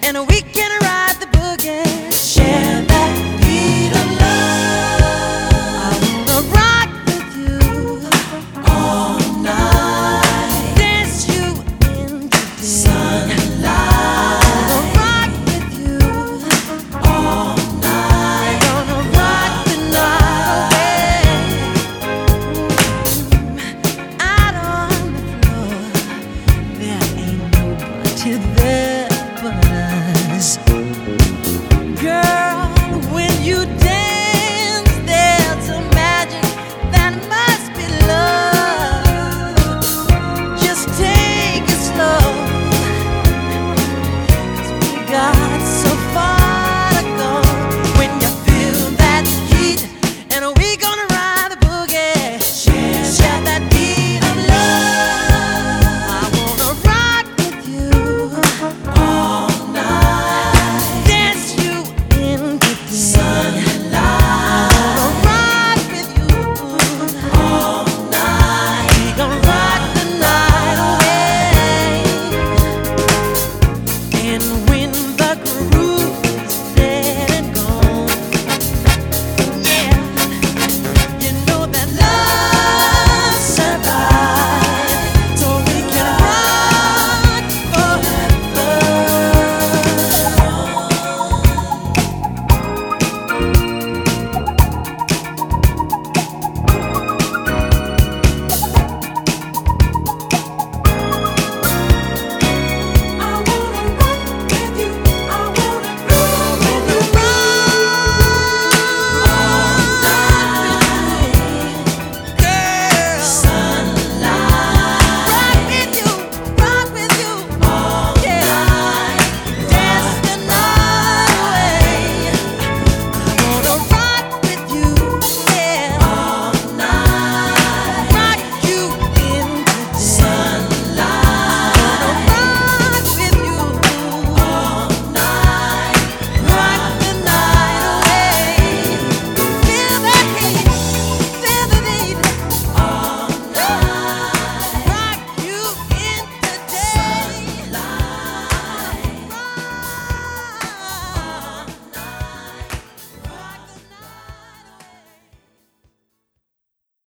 and we can ride the boogie. Share that beat of love. I wanna rock with you all night. Dance you into the sunlight. I wanna rock with you all night. Gonna rock the night away. Out on the floor, there ain't nobody there but us. Girl, when you dance, there's a magic that must be love. Just take it slow, 'cause we got so far to go. When you feel that heat, and we gonna ride the boogie. Share that beat of love. I wanna rock with you all night. Dance you into the sunlight. I wanna rock with you all night. We gonna rock the night away. And